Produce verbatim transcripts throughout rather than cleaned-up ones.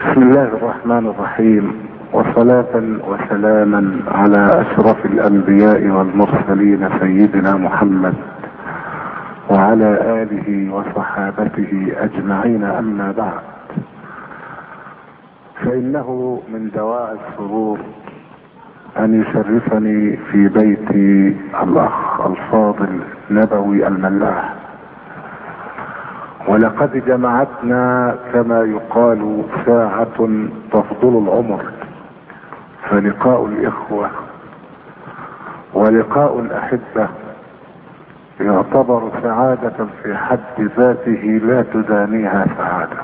بسم الله الرحمن الرحيم، وصلاة وسلاما على اشرف الانبياء والمرسلين سيدنا محمد وعلى اله وصحابته اجمعين. اما بعد، فانه من دواعي السرور ان يشرفني في بيتي الاخ الفاضل نبوي الملاح، ولقد جمعتنا كما يقال ساعة تفضل العمر، فلقاء الاخوة ولقاء الاحبة يعتبر سعادة في حد ذاته لا تدانيها سعادة.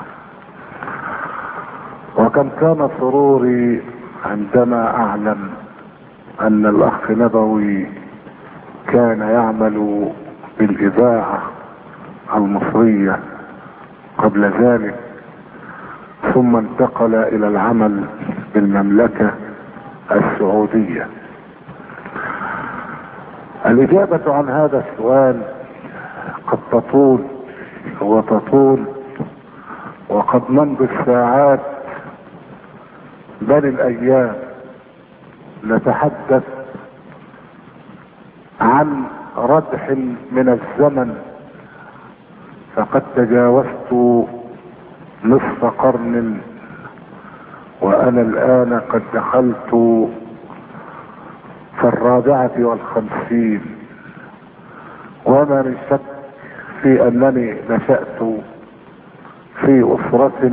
وكم كان سروري عندما اعلم ان الاخ نبوي كان يعمل بالاذاعة المصرية قبل ذلك، ثم انتقل الى العمل بالمملكة السعودية. الاجابة عن هذا السؤال قد تطول وتطول، وقد نمضي الساعات بل الايام نتحدث عن ردح من الزمن، فقد تجاوزت نصف قرن وانا الان قد دخلت في الرابعة والخمسين، وما من شك في انني نشأت في اسرة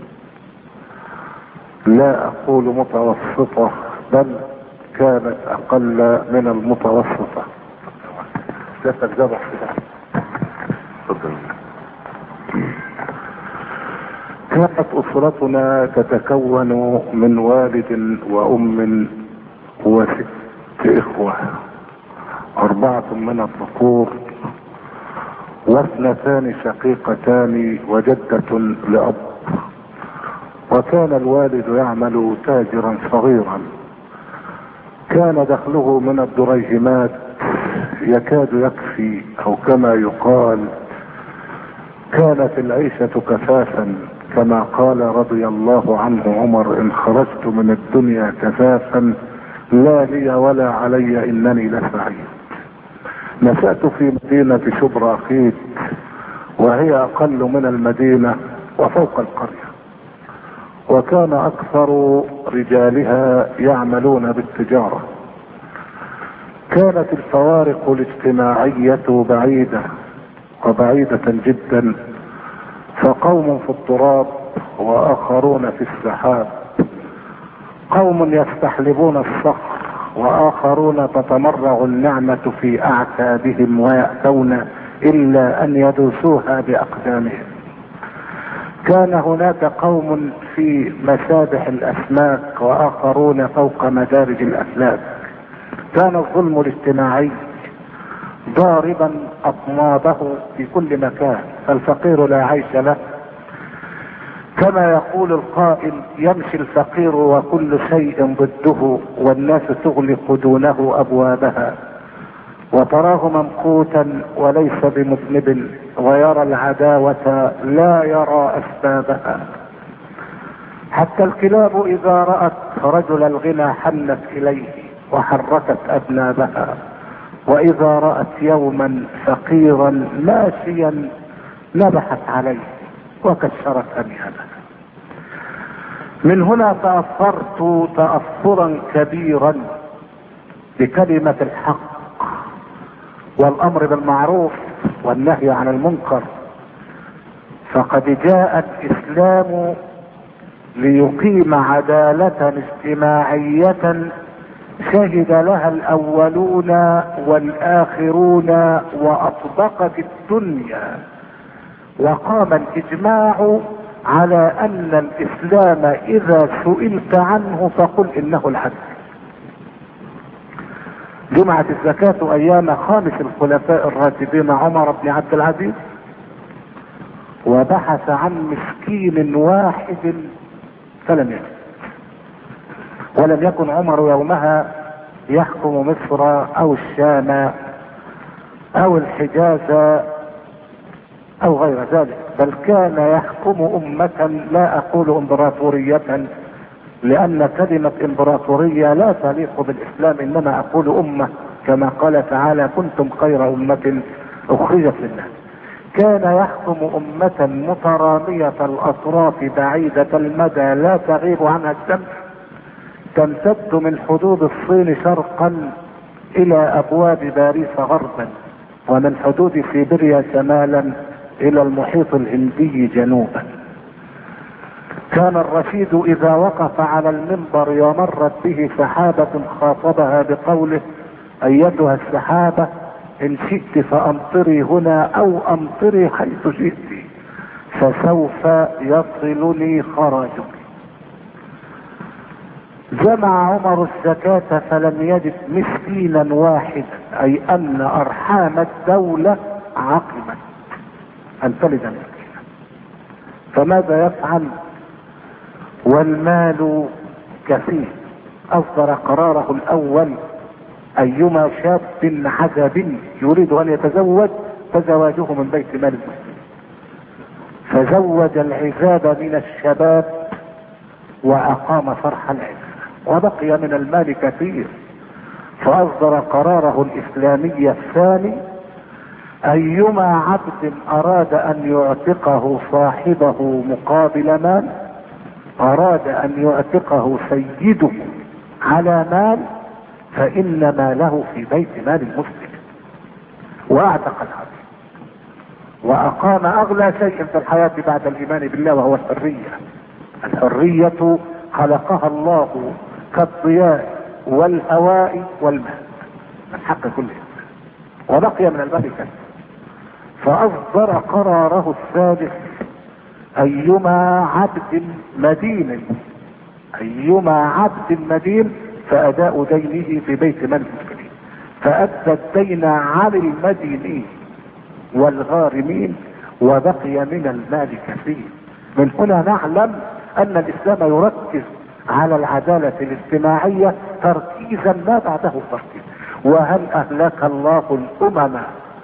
لا اقول متوسطة بل كانت اقل من المتوسطة. كانت اسرتنا تتكون من والد وام وست اخوة، اربعة من الذكور واثنتان شقيقتان وجدة لاب. وكان الوالد يعمل تاجرا صغيرا، كان دخله من الدريهمات يكاد يكفي، او كما يقال كانت العيشة كفافا، كما قال رضي الله عنه عمر: ان خرجت من الدنيا كفافا لا لي ولا علي انني لسعيد. نشأت في مدينة شبرا خيت، وهي اقل من المدينة وفوق القرية، وكان اكثر رجالها يعملون بالتجارة. كانت الفوارق الاجتماعية بعيدة وبعيدة جدا، فقوم في التراب واخرون في السحاب، قوم يستحلبون الصخر واخرون تتمرغ النعمة في اعتابهم ويأتون الا ان يدوسوها باقدامهم. كان هناك قوم في مسابح الاسماك واخرون فوق مدارج الافلاك. كان الظلم الاجتماعي ضاربا اطنابه في كل مكان، فالفقير لا عيش له. كما يقول القائل: يمشي الفقير وكل شيء ضده، والناس تغلق دونه ابوابها، وتراه ممقوتا وليس بمذنب، ويرى العداوة لا يرى اسبابها. حتى الكلاب اذا رأت رجل الغنى حنت اليه وحركت اذنابها، واذا رأت يوما فقيرا ماشيا نبحت عليه وكسرت انيابها. من هنا تأثرت تأثرا كبيرا بكلمة الحق والامر بالمعروف والنهي عن المنكر، فقد جاء الاسلام ليقيم عدالة اجتماعية شهد لها الاولون والاخرون واطبقت الدنيا، وقام الاجماع على ان الاسلام اذا سئلت عنه فقل انه العدل. جمعت الزكاة ايام خامس الخلفاء الراشدين عمر بن عبد العزيز، وبحث عن مسكين واحد فلم يجد، ولم يكن عمر يومها يحكم مصر او الشام او الحجاز او غير ذلك، بل كان يحكم امة، لا اقول امبراطورية لان كلمة امبراطورية لا تليق بالاسلام، انما اقول امة كما قال تعالى كنتم خير امة اخرجت للناس. كان يحكم امة مترامية الاطراف بعيدة المدى لا تغيب عنها الشمس، تمتد من حدود الصين شرقا الى ابواب باريس غربا، ومن حدود سيبيريا شمالا الى المحيط الهندي جنوبا. كان الرشيد اذا وقف على المنبر ومرت به سحابة خاطبها بقوله ايتها السحابة ان شئت فامطري هنا او امطري حيث شئت فسوف يصلني خراجك. جمع عمر الزكاة فلم يجد مسكينا واحدا، اي ان ارحام الدولة عقمت ان تلد مسكينا. فماذا يفعل والمال كثير؟ اصدر قراره الاول ايما شاب عزب يريد ان يتزوج فزواجه من بيت مال المسلمين، فزوج العزاب من الشباب واقام فرح العز، وبقي من المال كثير. فاصدر قراره الاسلامي الثاني ايما عبد اراد ان يعتقه صاحبه مقابل مال، اراد ان يعتقه سيده على مال، فان ماله في بيت مال المسلم. واعتق العبد واقام اغلى شيء في الحياة بعد الايمان بالله وهو الحرية. الحرية خلقها الله كالضياء والهواء والماء من حق كل انسان، وبقي من المال كثير. فاصدر قراره الثالث ايما عبد مدين ايما عبد مدين فاداء دينه في بيت مال المسلمين، فادى الدين عن المدينين والغارمين وبقي من المال كثير. من هنا نعلم ان الاسلام يركز على العدالة الاجتماعية تركيزا ما بعده تركيز. وهل اهلك الله الامم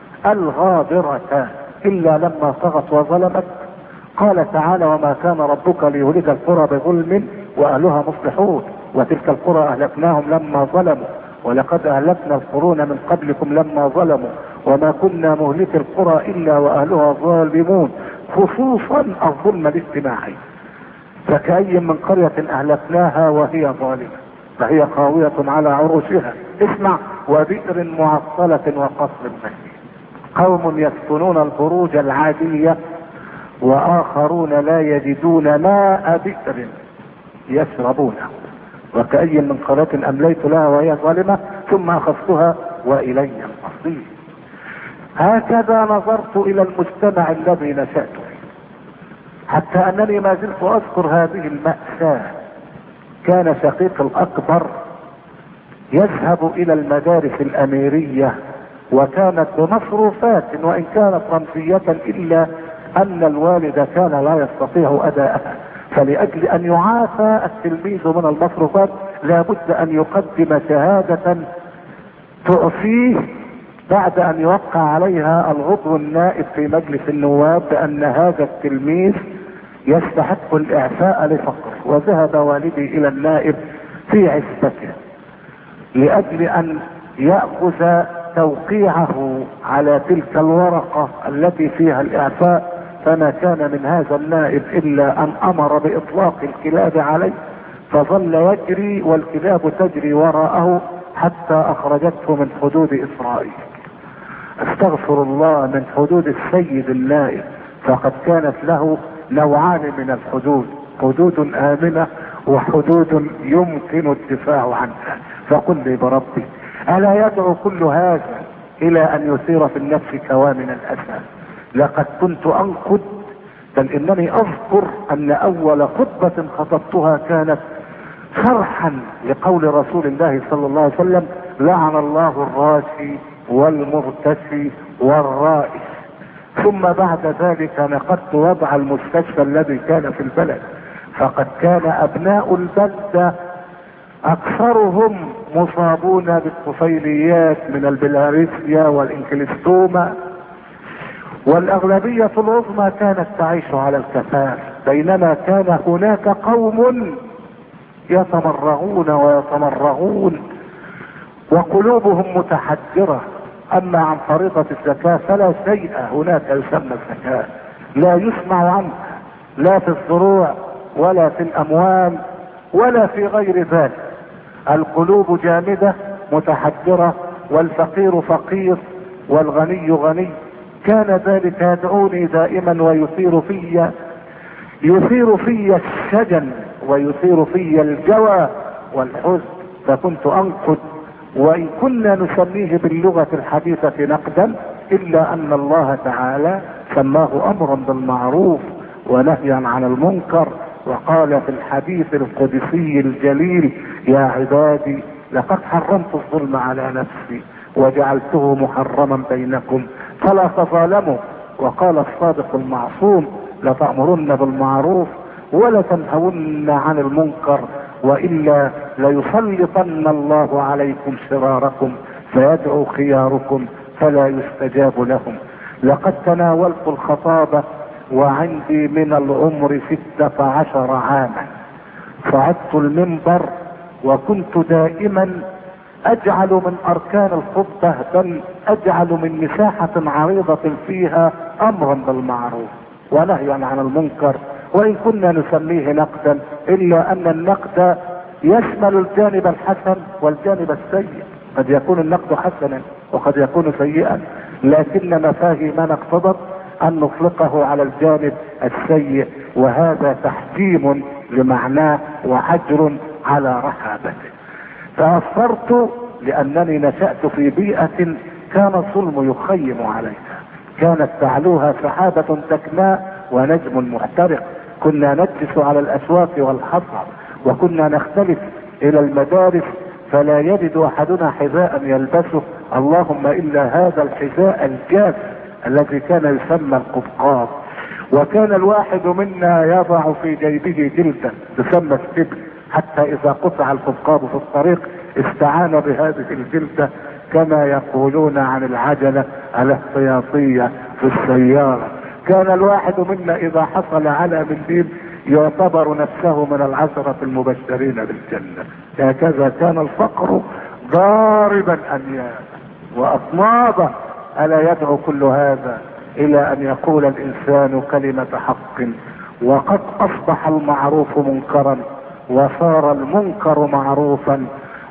الغابرة الا لما طغت وظلمت؟ قال تعالى وما كان ربك ليهلك القرى بظلم واهلها مصلحون وتلك القرى اهلكناهم لما ظلموا ولقد اهلكنا القرون من قبلكم لما ظلموا وما كنا مهلك القرى الا واهلها ظالمون، خصوصا الظلم الاجتماعي. فكأي من قرية اهلكناها وهي ظالمة فهي خاوية على عروشها، اسمع، وبئر معطلة وقصر مشيد. قوم يسكنون البروج العادية واخرون لا يجدون ماء بئر يشربونه. وكأي من قرية امليت لها وهي ظالمة ثم اخذتها والي المصير. هكذا نظرت الى المجتمع الذي نشأت فيه، حتى انني ما زلت اذكر هذه المأساة. كان شقيق الاكبر يذهب الى المدارس الاميرية وكانت بمصروفات وان كانت رمزية، الا ان الوالد كان لا يستطيع اداءها، فلأجل ان يعافى التلميذ من المصروفات لابد ان يقدم شهادة تعفيه بعد ان يوقع عليها العضو النائب في مجلس النواب بان هذا التلميذ يستحق الاعفاء لفقره. وذهب والدي الى النائب في عزبته لاجل ان يأخذ توقيعه على تلك الورقة التي فيها الاعفاء، فما كان من هذا النائب الا ان امر باطلاق الكلاب عليه، فظل يجري والكلاب تجري وراءه حتى اخرجته من حدود اسرائيل. استغفر الله، من حدود السيد النائب، فقد كانت له نوعان من الحدود، حدود امنة وحدود يمكن الدفاع عنها. فقل لي بربي، الا يدعو كل هذا الى ان يثير في النفس كوامن الاسى؟ لقد كنت انقد، بل انني اذكر ان اول خطبة خطبتها كانت شرحا لقول رسول الله صلى الله عليه وسلم لعن الله الراشي والمرتشي والرائش. ثم بعد ذلك نقدت وضع المستشفى الذي كان في البلد، فقد كان ابناء البلدة اكثرهم مصابون بالطفيليات من البلهارسيا والانكليستوما، والاغلبية العظمى كانت تعيش على الكفاف، بينما كان هناك قوم يتمرغون ويتمرغون وقلوبهم متحجرة. اما عن فريضة الزكاة فلا شيء هناك يسمى الزكاة، لا يسمع عنه لا في الزروع ولا في الاموال ولا في غير ذلك. القلوب جامدة متحجرة، والفقير فقير والغني غني. كان ذلك يدعوني دائما ويثير في يثير في الشجن ويثير في الجوى والحزن، فكنت انقد، وان كنا نسميه باللغة الحديثة نقدا، الا ان الله تعالى سماه امرا بالمعروف ونهيا عن المنكر، وقال في الحديث القدسي الجليل: يا عبادي لقد حرمت الظلم على نفسي وجعلته محرما بينكم فلا تظالموا. وقال الصادق المعصوم: لتأمرن بالمعروف ولا تنهون عن المنكر، والا ليسلطن الله عليكم شراركم فيدعو خياركم فلا يستجاب لهم. لقد تناولت الخطابة وعندي من العمر ستة عشر عاما. صعدت المنبر وكنت دائما اجعل من اركان الخطبة، بل اجعل من مساحة عريضة فيها امرا بالمعروف ونهيا عن المنكر، وان كنا نسميه نقدا، الا ان النقد يشمل الجانب الحسن والجانب السيء. قد يكون النقد حسنا وقد يكون سيئا، لكن مفاهيمنا اقتضت ان نطلقه على الجانب السيء، وهذا تحجيم لمعناه وحجر على رحابته. تأثرت لانني نشأت في بيئة كان الظلم يخيم عليها، كانت تعلوها سحابة دكناء ونجم محترق. كنا نجلس على الاسواق والحصى، وكنا نختلف الى المدارس فلا يجد احدنا حذاء يلبسه، اللهم الا هذا الحذاء الجاف الذي كان يسمى القبقاب. وكان الواحد منا يضع في جيبه جلدة تسمى السبل، حتى اذا قطع القبقاب في الطريق استعان بهذه الجلدة، كما يقولون عن العجلة الاحتياطية في السيارة. كان الواحد منا اذا حصل على منديل يعتبر نفسه من العشرة المبشرين بالجنة. هكذا كان الفقر ضاربا انيابا واطنابا. الا يدعو كل هذا الى ان يقول الانسان كلمة حق؟ وقد اصبح المعروف منكرا وصار المنكر معروفا،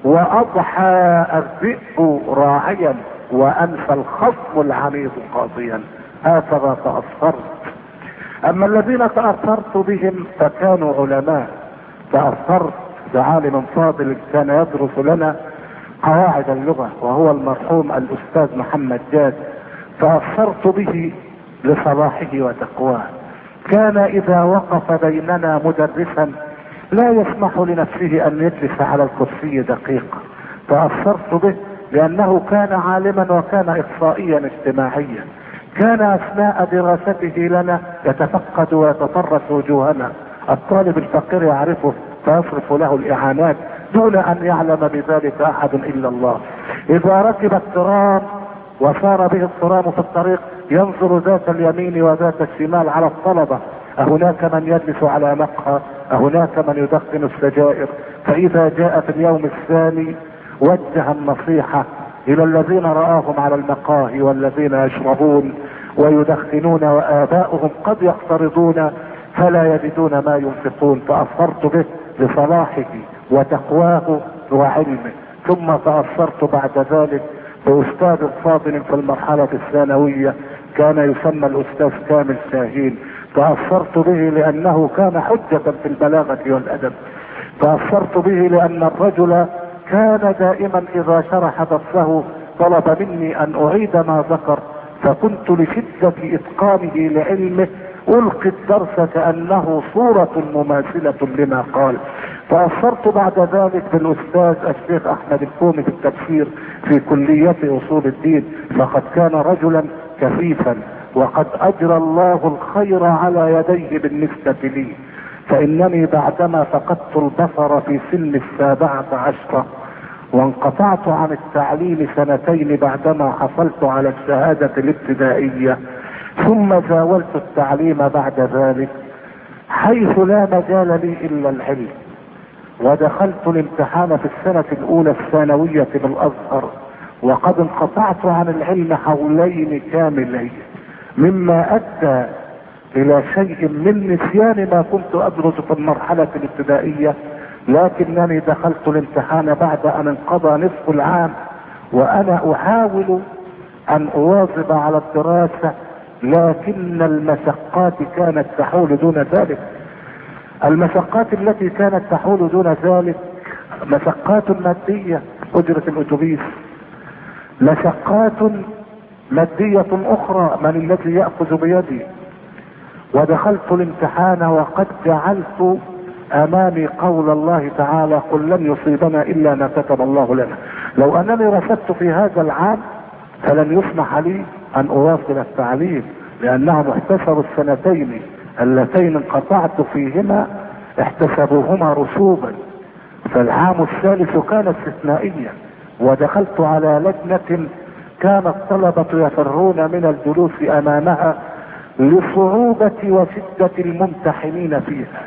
واضحى الذئب راعيا وانفى الخصم العنيد قاضيا. هكذا تأثرت. اما الذين تأثرت بهم فكانوا علماء. تأثرت بعالم فاضل كان يدرس لنا قواعد اللغة، وهو المرحوم الاستاذ محمد جاد. تأثرت به لصلاحه وتقواه. كان اذا وقف بيننا مدرسا لا يسمح لنفسه ان يجلس على الكرسي دقيقة. تأثرت به لانه كان عالما وكان اخصائيا اجتماعيا. كان اثناء دراسته لنا يتفقد ويتطرس وجوهنا. الطالب الفقير يعرفه فيصرف له الاعانات دون ان يعلم بذلك احد الا الله. اذا ركب الترام وصار به الترام في الطريق ينظر ذات اليمين وذات الشمال على الطلبة، أهناك من يجلس على مقهى، أهناك من يدخن السجائر. فإذا جاء في اليوم الثاني وجه النصيحة إلى الذين رآهم على المقاهي والذين يشربون ويدخنون وآباؤهم قد يقترضون فلا يجدون ما ينفقون. تأثرت به لصلاحه وتقواه وعلمه. ثم تأثرت بعد ذلك بأستاذ فاضل في المرحلة الثانوية كان يسمى الأستاذ كامل شاهين. تأثرت به لأنه كان حجة في البلاغة والأدب. تأثرت به لأن الرجل كان دائما إذا شرح درسه طلب مني أن أعيد ما ذكر، فكنت لشدة إتقانه لعلمه ألقي الدرس كأنه صورة مماثلة لما قال. تأثرت بعد ذلك بالأستاذ الشيخ أحمد الكومي في التفسير في كلية أصول الدين، فقد كان رجلا كفيفا وقد أجرى الله الخير على يديه بالنسبة لي. فإنني بعدما فقدت البصر في سن السابعة عشرة وانقطعت عن التعليم سنتين بعدما حصلت على الشهادة الابتدائية، ثم زاولت التعليم بعد ذلك حيث لا مجال لي الا العلم، ودخلت الامتحان في السنة الاولى الثانوية بالازهر وقد انقطعت عن العلم حولين كاملين، مما ادى الى شيء من نسيان ما كنت ادرس في المرحلة الابتدائية، لكنني دخلت الامتحان بعد ان انقضى نصف العام وانا احاول ان اواظب على الدراسة، لكن المشقات كانت تحول دون ذلك. المشقات التي كانت تحول دون ذلك مشقات مادية، اجرة الاتوبيس، مشقات مادية اخرى، من الذي يأخذ بيدي؟ ودخلت الامتحان وقد جعلت امامي قول الله تعالى: قل لن يصيبنا الا ما كتب الله لنا. لو انني رفضت في هذا العام فلن يسمح لي ان اواصل التعليم، لانهم احتسبوا السنتين اللتين انقطعت فيهما احتسبوهما رسوبا، فالعام الثالث كان استثنائيا. ودخلت على لجنة كان الطلبة يفرون من الجلوس امامها لصعوبة وشدة الممتحنين فيها.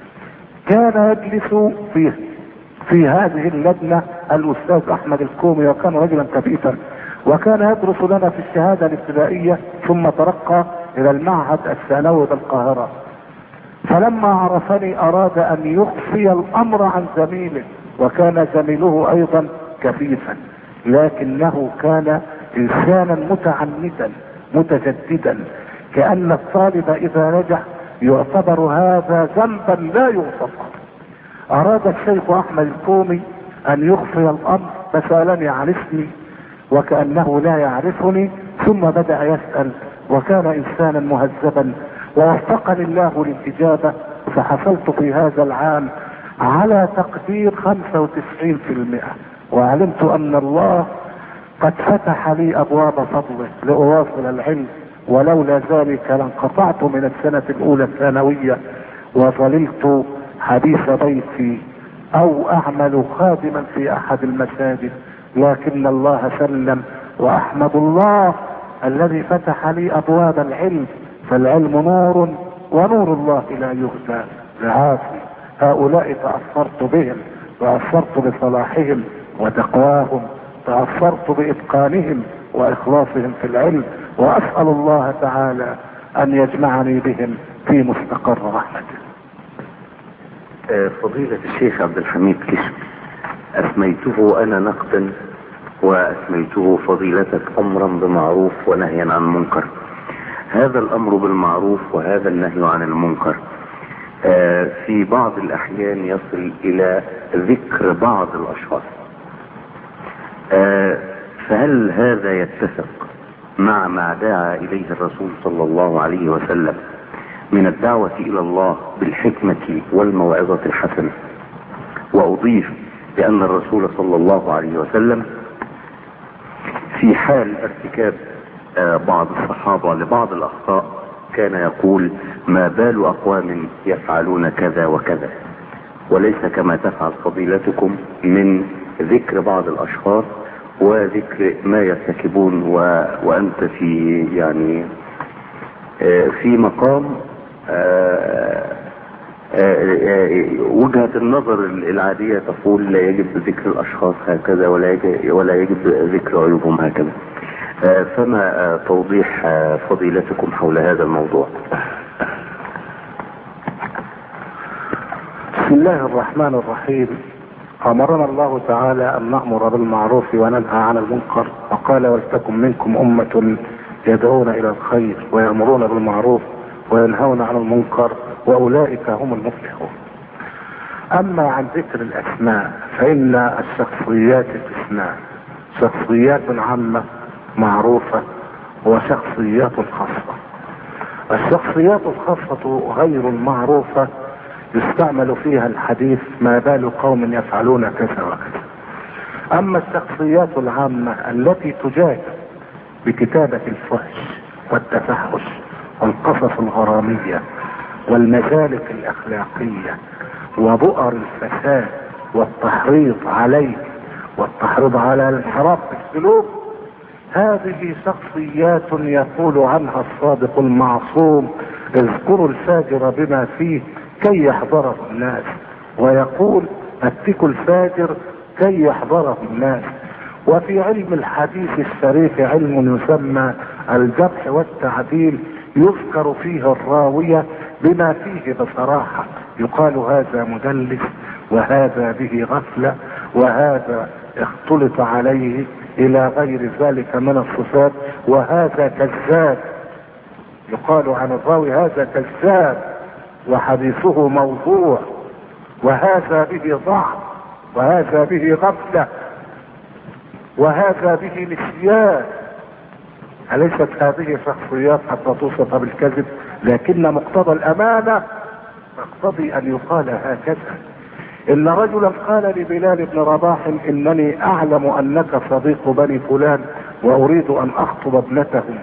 كان يجلس فيه في هذه اللجنة الاستاذ احمد الكومي، وكان رجلا كفيفا، وكان يدرس لنا في الشهادة الابتدائية ثم ترقى الى المعهد الثانوي بالقاهرة. فلما عرفني اراد ان يخفي الامر عن زميله، وكان زميله ايضا كفيفا، لكنه كان انسانا متعمدا متجددا، كأن الطالب اذا نجح يعتبر هذا ذنبا لا يغفر. اراد الشيخ احمد الكومي ان يخفي الامر فسألني عن اسمي وكأنه لا يعرفني، ثم بدأ يسأل، وكان انسانا مهذبا، ووفقني الله للاجابة، فحصلت في هذا العام على تقدير خمسة وتسعين بالمئة، وعلمت ان الله قد فتح لي ابواب فضله لاواصل العلم، ولولا ذلك لانقطعت من السنة الاولى الثانوية وظللت حديث بيتي او اعمل خادما في احد المساجد، لكن الله سلم. واحمد الله الذي فتح لي ابواب العلم، فالعلم نور ونور الله لا يخفى. لعافي هؤلاء تأثرت بهم وأثرت بصلاحهم وتقواهم، تأثرت بإتقانهم وإخلاصهم في العلم، وأسأل الله تعالى أن يجمعني بهم في مستقر رحمته. فضيلة الشيخ عبد الحميد كشك، أسميته أنا نقدا وأسميته فضيلتك أمرا بمعروف ونهيا عن منكر. هذا الأمر بالمعروف وهذا النهي عن المنكر في بعض الأحيان يصل إلى ذكر بعض الأشخاص، فهل هذا يتفق مع ما دعا إليه الرسول صلى الله عليه وسلم من الدعوة إلى الله بالحكمة والموعظة الحسنة؟ وأضيف بأن الرسول صلى الله عليه وسلم في حال ارتكاب بعض الصحابة لبعض الأخطاء كان يقول: ما بال أقوام يفعلون كذا وكذا، وليس كما تفعل فضيلتكم من ذكر بعض الأشخاص وذكر ما يرتكبون، و... وأنت في يعني في مقام وجهة النظر العادية تقول لا يجب ذكر الأشخاص هكذا ولا يجب, ولا يجب ذكر عيوبهم هكذا. فما توضيح فضيلتكم حول هذا الموضوع؟ بسم الله الرحمن الرحيم. أمرنا الله تعالى أن نأمر بالمعروف وننهى عن المنكر، وقال: ولتكن منكم أمة يدعون إلى الخير ويأمرون بالمعروف وينهون عن المنكر وأولئك هم المفلحون. أما عن ذكر الأسماء فإن الشخصيات قسمان: شخصيات عامة معروفة وشخصيات خاصة. الشخصيات الخاصة غير المعروفة يستعمل فيها الحديث: ما بال قوم يفعلون كذا وكذا. اما الشخصيات العامة التي تجاد بكتابة الفحش والتفحش والقصص الغرامية والمسالك الاخلاقية وبؤر الفساد والتحريض عليه والتحريض على الانحراف في السلوك، هذه شخصيات يقول عنها الصادق المعصوم اذكروا الفاجر بما فيه كي يحضره الناس، ويقول اتقوا الفاجر كي يحضره الناس. وفي علم الحديث الشريف علم يسمى الجرح والتعديل يذكر فيه الراوية بما فيه بصراحة، يقال هذا مدلس وهذا به غفلة وهذا اختلط عليه الى غير ذلك من الصفات وهذا كذاب، يقال عن الراوي هذا كذاب وحديثه موضوع وهذا به ضعف وهذا به غفلة وهذا به نسيان. أليست هذه شخصيات حتى توصف بالكذب؟ لكن مقتضى الأمانة تقتضي أن يقال هكذا. إن رجلا قال لبلال بن رباح إنني أعلم أنك صديق بني فلان وأريد أن أخطب ابنتهم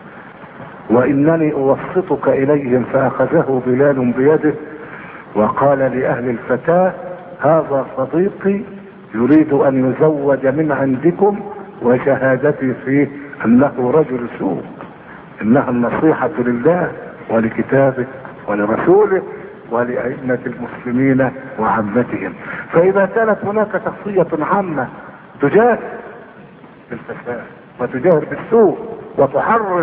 وإنني أوسطك إليهم، فأخذه بلال بيده وقال لأهل الفتاة هذا صديقي يريد أن يزوج من عندكم وشهادتي فيه أنه رجل سوء، إنها النصيحة لله ولكتابه ولرسوله ولأئمة المسلمين وعامتهم. فإذا كانت هناك شخصية عامة تجاهر بالفساد وتجاهر بالسوء وتحرض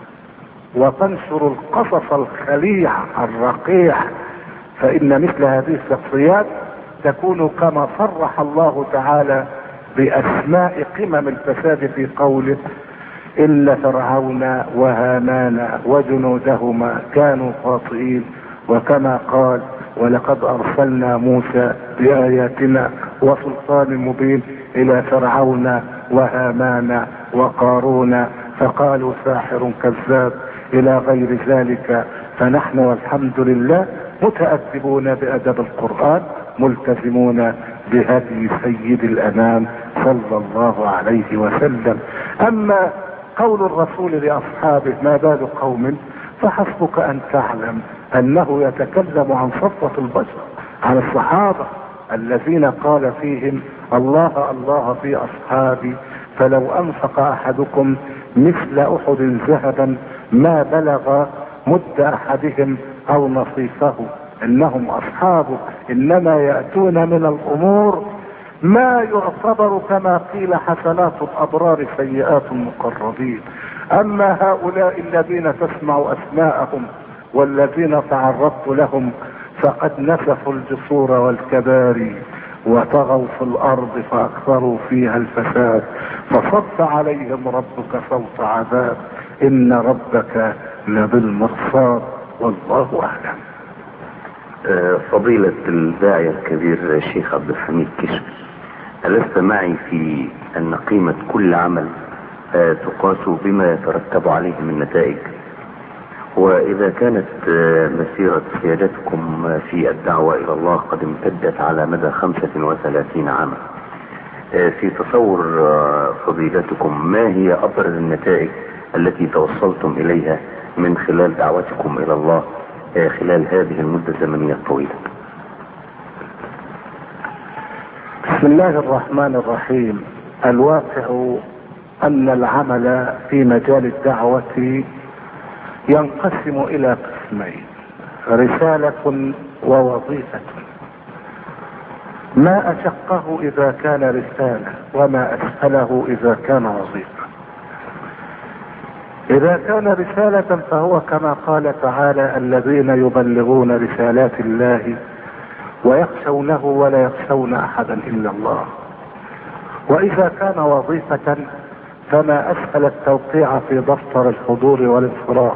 وتنشر القصص الخليع الرقيع، فإن مثل هذه الشخصيات تكون كما صرح الله تعالى بأسماء قمم الفساد في قوله إلا فرعون وهامان وجنودهما كانوا خاطئين، وكما قال ولقد أرسلنا موسى بآياتنا وسلطان مبين إلى فرعون وهامان وقارون فقالوا ساحر كذاب إلى غير ذلك. فنحن والحمد لله متأدبون بأدب القرآن ملتزمون بهدي سيد الأنام صلى الله عليه وسلم. أما قول الرسول لأصحابه ما بال قوم، فحسبك أن تعلم أنه يتكلم عن صفوة البشر، عن الصحابة الذين قال فيهم الله الله في أصحابي فلو أنفق أحدكم مثل أحد ذهبا ما بلغ مد أحدهم أو نصيفه، إنهم أصحابه إنما يأتون من الأمور ما يعتبر كما قيل حسنات الأبرار سيئات المقربين. أما هؤلاء الذين تسمع أسماءهم والذين تعرضت لهم فقد نسفوا الجسور والكباري وطغوا في الأرض فأكثروا فيها الفساد فصب عليهم ربك صوت عذاب إن ربك لبالمرصاد والله أعلم. فضيلة الداعية الكبير الشيخ عبد الحميد كشك، ألست معي في أن قيمة كل عمل تقاس بما يترتب عليه من نتائج؟ وإذا كانت مسيرة سيادتكم في الدعوة إلى الله قد امتدت على مدى خمسة وثلاثين عاما، في تصور فضيلتكم ما هي أبرز النتائج التي توصلتم إليها من خلال دعوتكم إلى الله خلال هذه المدة الزمنية الطويلة؟ بسم الله الرحمن الرحيم. الواقع أن العمل في مجال الدعوة ينقسم إلى قسمين: رسالة ووظيفة. ما أشقه إذا كان رسالة وما أسهله إذا كان وظيفة. إذا كان رسالة فهو كما قال تعالى الذين يبلغون رسالات الله ويخشونه ولا يخشون أحدا إلا الله. وإذا كان وظيفة فما أسهل التوقيع في دفتر الحضور والانصراف،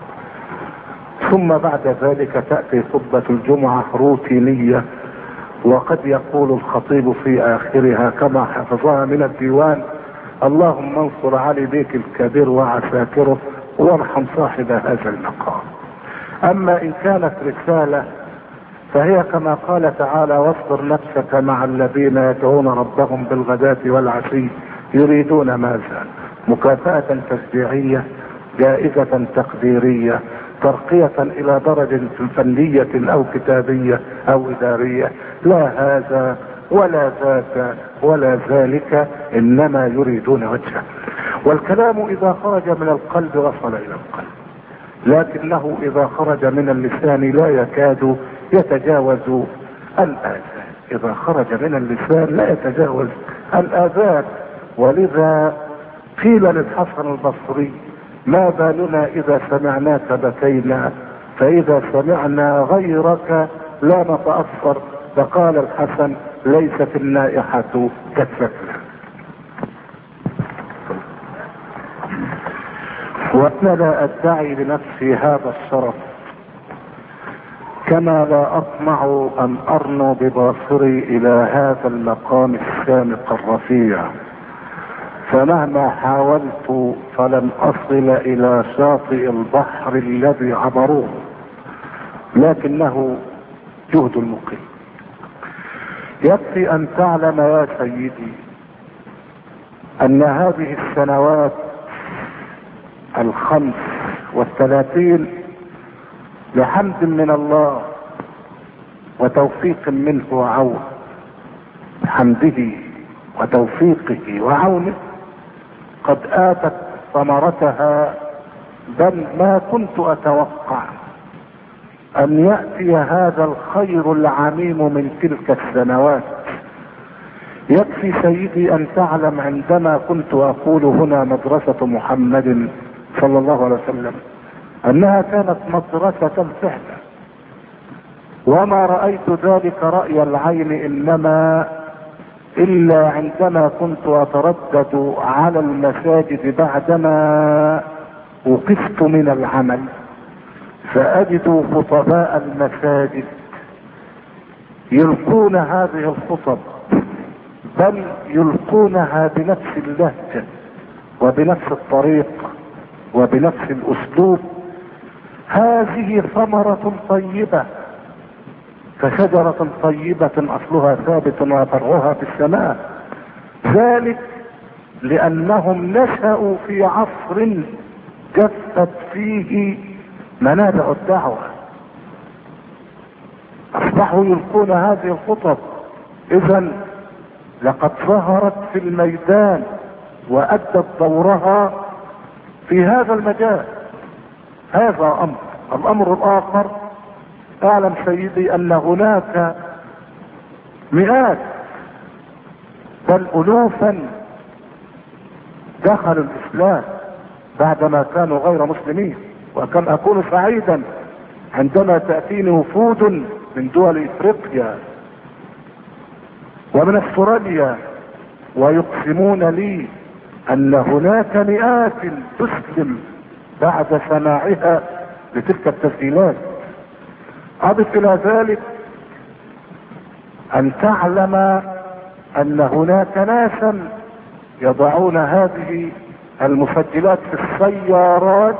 ثم بعد ذلك تأتي خطبة الجمعة روتينية، وقد يقول الخطيب في آخرها كما حفظها من الديوان اللهم انصر علي بيك الكبير وعساكره وارحم صاحب هذا المقام. أما إن كانت رسالة فهي كما قال تعالى واصبر نفسك مع الذين يدعون ربهم بالغداة والعشي يريدون ماذا؟ مكافأة تشجيعية، جائزة تقديرية، ترقية إلى درجة فنية أو كتابية أو إدارية. لا هذا ولا ذاك ولا ذلك، إنما يريدون وجهه. والكلام اذا خرج من القلب وصل الى القلب، لكنه اذا خرج من اللسان لا يكاد يتجاوز الاذان. اذا خرج من اللسان لا يتجاوز الاذان. ولذا قيل للحسن البصري: ما بالنا اذا سمعناك بكينا، فاذا سمعنا غيرك لا نتأثر. فقال الحسن: ليست النائحة كالسكنة. وانا لا ادعي لنفسي هذا الشرف، كما لا اطمع ان ارنو بباصري الى هذا المقام السامق الرفيع، فمهما حاولت فلن اصل الى شاطئ البحر الذي عبروه، لكنه جهد المقيم. يكفي ان تعلم يا سيدي ان هذه السنوات الخمس والثلاثين بحمد من الله وتوفيق منه وعون، بحمده وتوفيقه وعونه قد آتت ثمرتها، بل ما كنت اتوقع ان يأتي هذا الخير العميم من تلك السنوات. يكفي سيدي ان تعلم عندما كنت اقول هنا مدرسة محمد صلى الله عليه وسلم انها كانت مدرسة فعلا، وما رأيت ذلك رأي العين انما الا عندما كنت اتردد على المساجد بعدما وقفت من العمل، فاجد خطباء المساجد يلقون هذه الخطب، بل يلقونها بنفس اللهجة وبنفس الطريق وبنفس الاسلوب. هذه ثمرة طيبة كشجرة طيبة اصلها ثابت وفرعها في السماء، ذلك لانهم نشأوا في عصر جفت فيه منابع الدعوة، اصبحوا يلقون هذه الخطب. اذا لقد ظهرت في الميدان وادت دورها في هذا المجال. هذا امر. الامر الاخر، اعلم سيدي ان هناك مئات بل الوفا دخلوا الاسلام بعدما كانوا غير مسلمين، وكان اكون سعيدا عندما تأتيني وفود من دول افريقيا ومن استراليا ويقسمون لي ان هناك مئات تسلم بعد سماعها لتلك التسجيلات. اضف الى ذلك ان تعلم ان هناك ناسا يضعون هذه المسجلات في السيارات،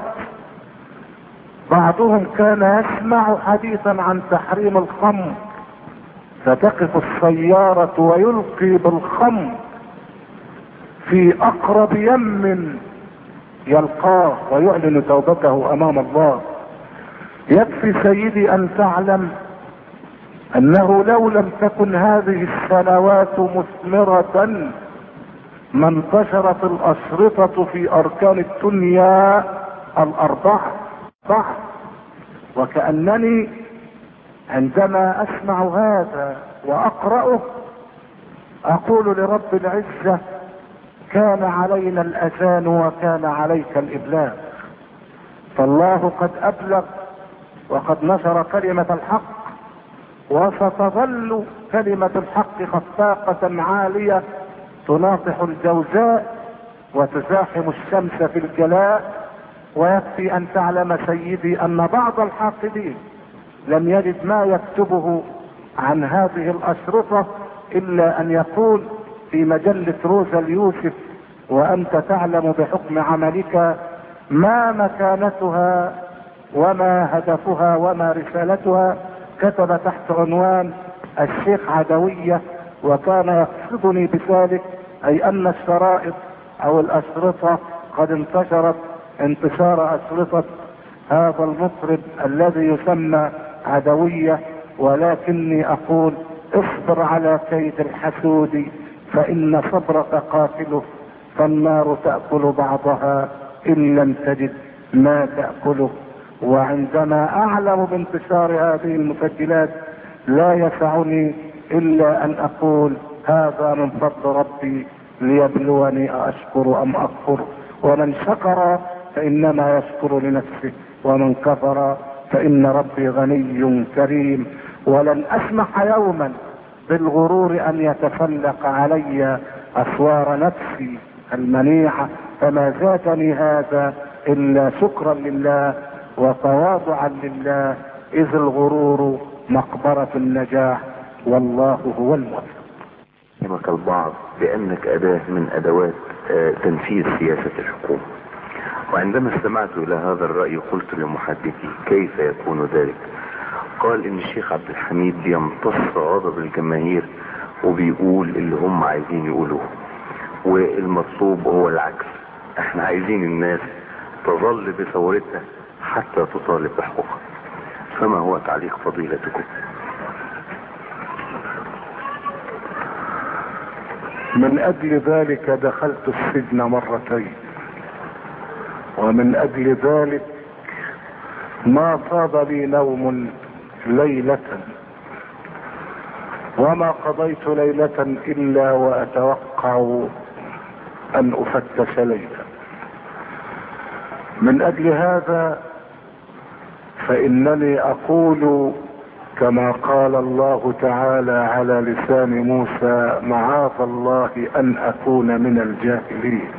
بعضهم كان يسمع حديثا عن تحريم الخمر فتقف السيارة ويلقي بالخمر في اقرب يم يلقاه ويعلن توبته امام الله. يكفي سيدي ان تعلم انه لو لم تكن هذه السنوات مثمرة ما انتشرت الاشرطة في اركان الدنيا الاربعة. صح. وكأنني عندما اسمع هذا واقرأه اقول لرب العزة: كان علينا الاذان وكان عليك الابلاغ. فالله قد ابلغ وقد نشر كلمة الحق، وستظل كلمة الحق خفاقة عالية تناطح الجوزاء وتزاحم الشمس في الجلاء. ويكفي ان تعلم سيدي ان بعض الحاقدين لم يجد ما يكتبه عن هذه الاشرطة الا ان يقول في مجلة روزا اليوسف: وانت تعلم بحكم عملك ما مكانتها وما هدفها وما رسالتها. كتب تحت عنوان الشيخ عدوية، وكان يقصدني بذلك اي ان الشرائط او الاشرطة قد انتشرت انتشار اشرطة هذا المطرب الذي يسمى عدوية. ولكني اقول: اصبر على كيد الحسود فان صبرك قاتله، فالنار تأكل بعضها إن لم تجد ما تأكله. وعندما أعلم بانتشار هذه المسجلات لا يسعني إلا أن أقول هذا من فضل ربي ليبلوني أشكر أم أكفر، ومن شكر فإنما يشكر لنفسه، ومن كفر فإن ربي غني كريم. ولن أسمح يوما بالغرور أن يتفلق علي أسوار نفسي المنيعة، فما زادني هذا إلا شكرا لله وتواضعا لله، إذ الغرور مقبرة النجاح والله هو الموفق. يهمك البعض بأنك أداة من أدوات تنفيذ سياسة الحكومة، وعندما استمعت إلى هذا الرأي قلت لمحدثي كيف يكون ذلك؟ قال إن الشيخ عبد الحميد بيمتص غضب الجماهير وبيقول اللي هم عايزين يقولوه، والمطلوب هو العكس. احنا عايزين الناس تظل بثورتها حتى تطالب بحقوقها. فما هو تعليق فضيلتكم؟ من أجل ذلك دخلت السجن مرتين، ومن أجل ذلك ما طاب لي نوم ليلة، وما قضيت ليلة إلا وأتوقع أن أفتش ليلة. من أجل هذا فإنني أقول كما قال الله تعالى على لسان موسى معاذ الله أن أكون من الجاهلين.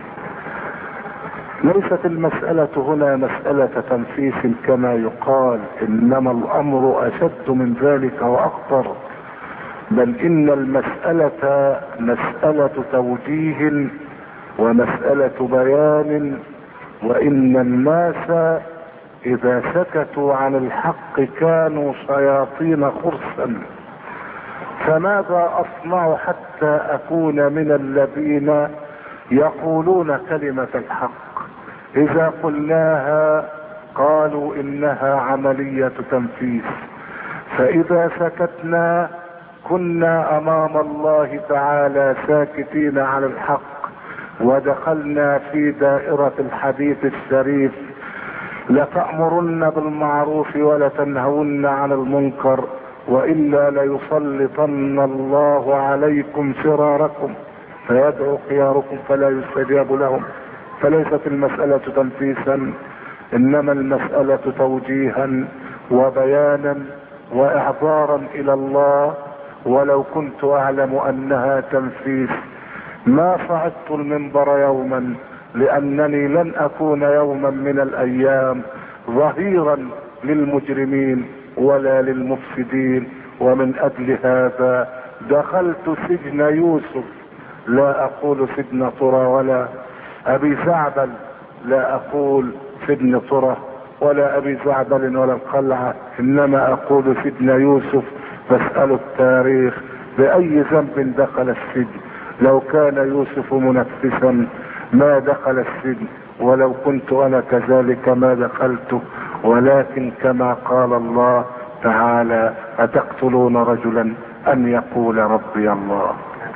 ليست المسألة هنا مسألة تنفيس كما يقال، إنما الأمر أشد من ذلك وأخطر، بل إن المسألة مسألة توجيه ومسألة بيان. وإن الناس إذا سكتوا عن الحق كانوا شياطين خرسا، فماذا أصنع حتى أكون من الذين يقولون كلمة الحق؟ إذا قلناها قالوا إنها عملية تنفيذ، فإذا سكتنا كنا أمام الله تعالى ساكتين عن الحق، ودخلنا في دائرة الحديث الشريف لتأمرن بالمعروف ولتنهون عن المنكر، وإلا ليسلطن الله عليكم شراركم فيدعو خياركم فلا يستجاب لهم. فليست المسألة تنفيسا، إنما المسألة توجيها وبيانا وإعذارا إلى الله. ولو كنت أعلم أنها تنفيس ما صعدت المنبر يوما، لأنني لن أكون يوما من الأيام ظهيرا للمجرمين ولا للمفسدين. ومن أجل هذا دخلت سجن يوسف، لا أقول سجن طرى ولا أبي زعبل، لا أقول سجن طرى ولا أبي زعبل ولا القلعة، إنما أقول سجن يوسف. فاسألوا التاريخ بأي ذنب دخل السجن. لو كان يوسف منفسا ما دخل السجن، ولو كنت أنا كذلك ما دخلته. ولكن كما قال الله تعالى أتقتلون رجلا أن يقول ربي الله.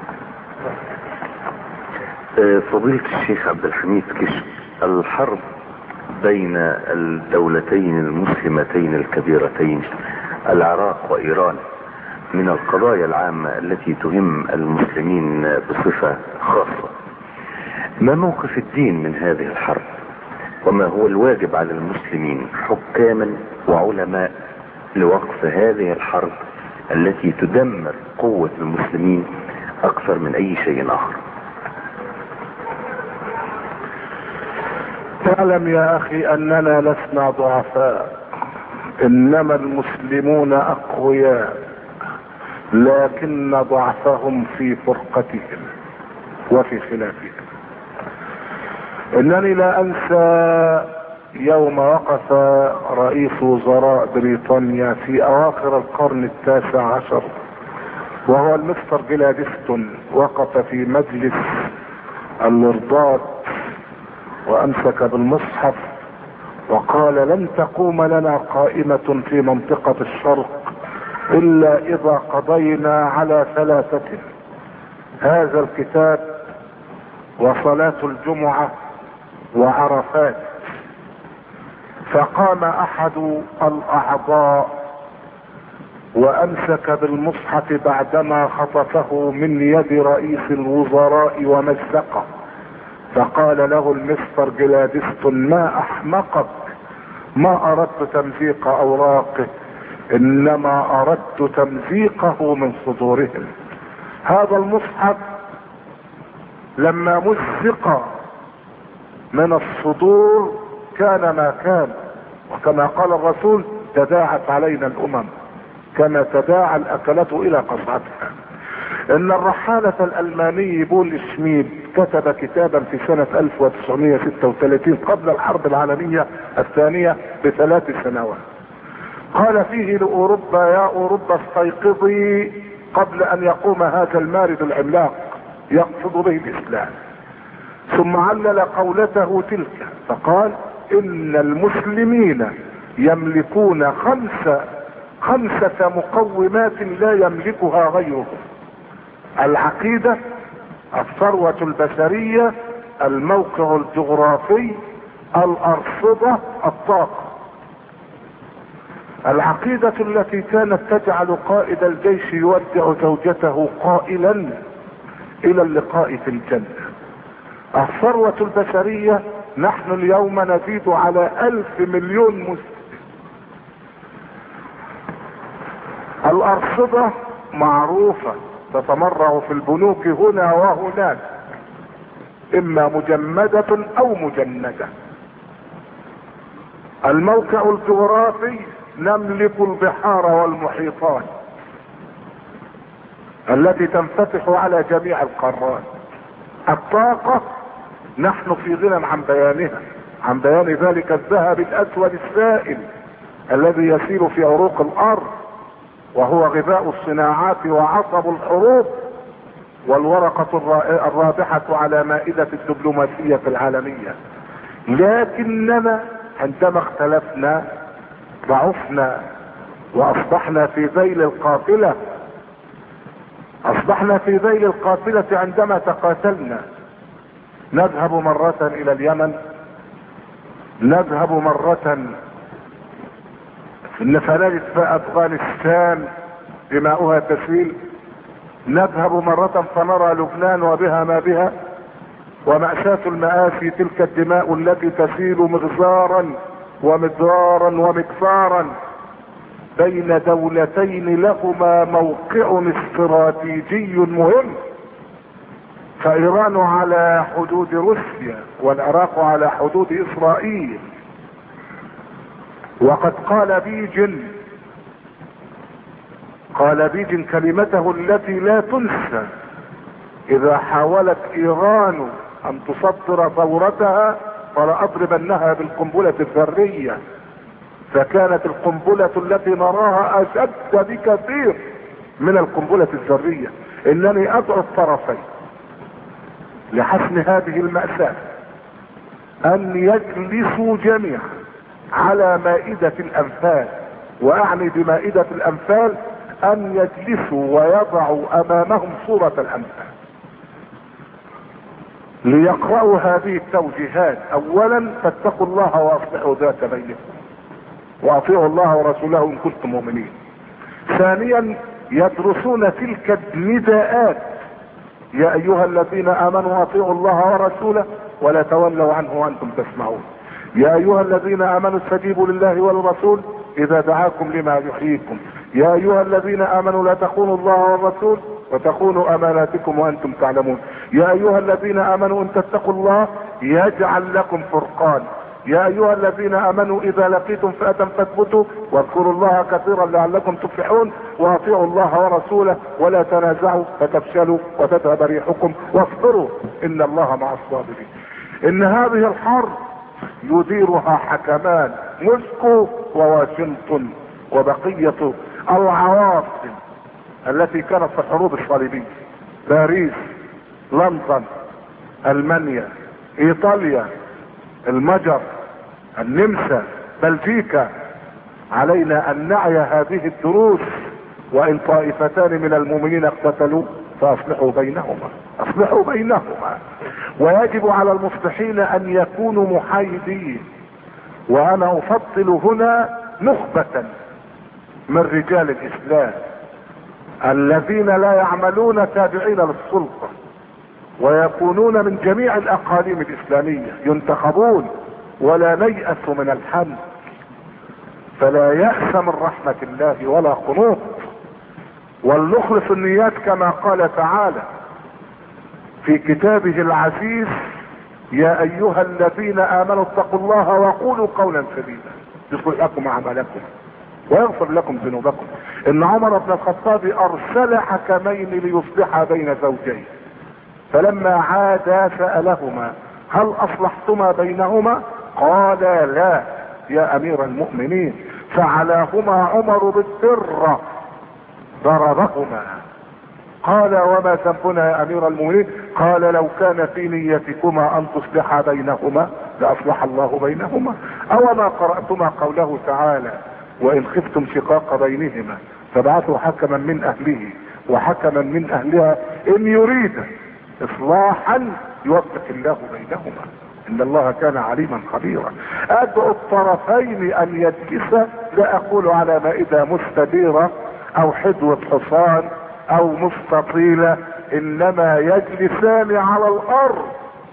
فضيلة الشيخ عبد الحميد كشك، الحرب بين الدولتين المسلمتين الكبيرتين العراق وإيران من القضايا العامة التي تهم المسلمين بصفة خاصة. ما موقف الدين من هذه الحرب؟ وما هو الواجب على المسلمين حكاما وعلماء لوقف هذه الحرب التي تدمر قوة المسلمين أكثر من أي شيء آخر؟ تعلم يا أخي أننا لسنا ضعفاء، إنما المسلمون أقوياء، لكن ضعفهم في فرقتهم وفي خلافهم. إنني لا أنسى يوم وقف رئيس وزراء بريطانيا في أواخر القرن التاسع عشر وهو المستر جلادستون، وقف في مجلس اللوردات وأمسك بالمصحف وقال لن تقوم لنا قائمة في منطقة الشرق إلا إذا قضينا على ثلاثة: هذا الكتاب وصلاة الجمعة وعرفات. فقام احد الاعضاء وامسك بالمصحف بعدما خطفه من يد رئيس الوزراء ومزقه، فقال له المستر جلادستون: ما احمقك، ما اردت تمزيق اوراقه، انما اردت تمزيقه من صدورهم. هذا المصحف لما مزق من الصدور كان ما كان، وكما قال الرسول: تداعت علينا الامم كما تداعى الاكلة الى قصعتها. ان الرحالة الالماني بول شميد كتب كتابا في سنة ألف وتسعمائة وستة وثلاثين قبل الحرب العالمية الثانية بثلاث سنوات، قال فيه لاوروبا: يا اوروبا استيقظي قبل ان يقوم هذا المارد العملاق، يقصد به الاسلام. ثم علل قولته تلك فقال: ان المسلمين يملكون خمسة خمسة مقومات لا يملكها غيرهم: العقيدة، الثروة البشرية، الموقع الجغرافي، الارصدة، الطاقة. العقيدة التي كانت تجعل قائد الجيش يودع زوجته قائلا: الى اللقاء في الجنة. الثروة البشرية: نحن اليوم نزيد على الف مليون مسلم. الارصدة معروفة تتمرع في البنوك هنا وهناك، اما مجمدة او مجندة. الموقع الجغرافي: نملك البحار والمحيطات التي تنفتح على جميع القارات. الطاقة: نحن في غنى عن بيانها، عن بيان ذلك الذهب الاسود السائل الذي يسير في عروق الارض، وهو غذاء الصناعات وعصب الحروب والورقة الرابحة على مائدة الدبلوماسية العالمية. لكننا عندما اختلفنا ضعفنا واصبحنا في ذيل القافلة. اصبحنا في ذيل القافلة عندما تقاتلنا. نذهب مرة الى اليمن، نذهب مرة فنجد في افغانستان دماؤها تسيل، نذهب مرة فنرى لبنان وبها ما بها، ومأساة المآسي تلك الدماء التي تسيل مغزارا ومدرارا ومكفارا بين دولتين لهما موقع استراتيجي مهم. فايران على حدود روسيا والعراق على حدود اسرائيل. وقد قال بيجن قال بيجن كلمته التي لا تنسى: اذا حاولت ايران ان تصدر ثورتها فلأضربنها بالقنبلة الذرية. فكانت القنبلة التي نراها اشد بكثير من القنبلة الذرية. انني ادعو الطرفين لحسم هذه المأساة ان يجلسوا جميعا على مائدة الانفال، واعني بمائدة الانفال ان يجلسوا ويضعوا امامهم صورة الانفال ليقرأوا هذه التوجيهات. اولا: فاتقوا الله واصلحوا ذات بينكم واطيعوا الله ورسوله ان كنتم مؤمنين. ثانيا: يدرسون تلك النداءات: يا ايها الذين امنوا اطيعوا الله ورسوله ولا تولوا عنه وانتم تسمعون. يا ايها الذين امنوا استجيبوا لله وللرسول اذا دعاكم لما يحييكم. يا ايها الذين امنوا لا تخونوا الله والرسول وتخونوا اماناتكم وانتم تعلمون. يا ايها الذين امنوا ان تتقوا الله يجعل لكم فرقان. يا ايها الذين امنوا اذا لقيتم فئة فاثبتوا واذكروا الله كثيرا لعلكم تفلحون واطيعوا الله ورسوله ولا تنازعوا فتفشلوا وتذهب ريحكم واصبروا ان الله مع الصابرين. ان هذه الحرب يديرها حكمان: موسكو وواشنطن وبقية العواصم التي كانت في الحروب الصليبية: باريس، لندن، المانيا، ايطاليا، المجر، النمسا، بلجيكا. علينا ان نعي هذه الدروس. وان طائفتان من المؤمنين اقتتلوا فاصلحوا بينهما اصلحوا بينهما ويجب على المصلحين ان يكونوا محايدين. وانا افضل هنا نخبة من رجال الاسلام الذين لا يعملون تابعين للسلطة، ويكونون من جميع الاقاليم الاسلامية، ينتخبون ولا نيأس من الحمد، فلا يأس من رحمة الله ولا قنوط. ولنخلص النيات كما قال تعالى في كتابه العزيز: يا ايها الذين امنوا اتقوا الله وقولوا قولا سديدا يصلح لكم اعمالكم ويغفر لكم ذنوبكم. ان عمر بن الخطاب ارسل حكمين ليصلحا بين زوجين، فلما عادا سألهما: هل اصلحتما بينهما؟ قالا: لا يا امير المؤمنين. فعلاهما عمر بالدرة ضربهما. قال: وما ذنبنا يا امير المؤمنين؟ قال: لو كان في نيتكما ان تصلحا بينهما لاصلح الله بينهما. اوما قرأتما قوله تعالى: وان خفتم شقاق بينهما فابعثوا حكما من اهله وحكما من اهلها ان يريد اصلاحا يوفق الله بينهما ان الله كان عليما خبيرا. ادعو الطرفين ان يجلسا، لا اقول على مائدة مستديرة او حدوة حصان او مستطيلة، انما يجلسان على الارض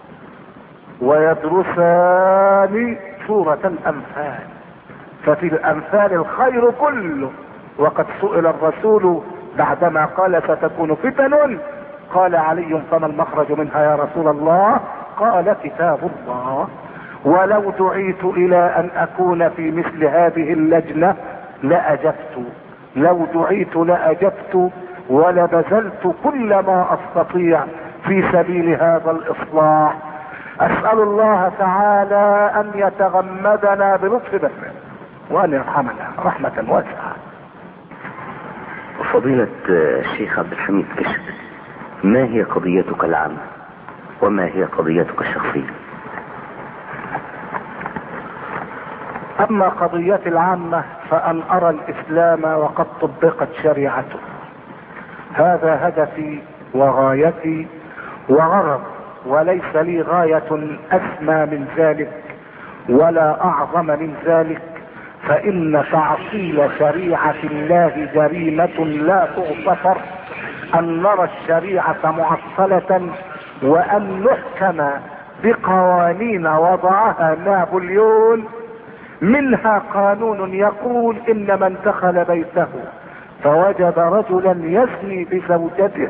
ويدرسان سورة الامثال، ففي الامثال الخير كله. وقد سئل الرسول بعدما قال: ستكون فتن، قال علي: فما المخرج منها يا رسول الله؟ قال: كتاب الله. ولو دعيت الى ان اكون في مثل هذه اللجنة لاجبت، لو دعيت لاجبت ولبذلت كل ما استطيع في سبيل هذا الاصلاح. اسأل الله تعالى ان يتغمدنا بلطف بسمه وان يرحمنا رحمة واسعة. فضيلة الشيخ عبد الحميد كشك، ما هي قضيتك العامة وما هي قضيتك الشخصية؟ اما قضيتي العامة فان ارى الاسلام وقد طبقت شريعته، هذا هدفي وغايتي وغرض، وليس لي غاية اسمى من ذلك ولا اعظم من ذلك. فان تعطيل شريعة الله جريمة لا تغتفر، ان نرى الشريعة معطلة وان نحكم بقوانين وضعها نابليون، منها قانون يقول ان من دخل بيته فوجد رجلا يزني بزوجته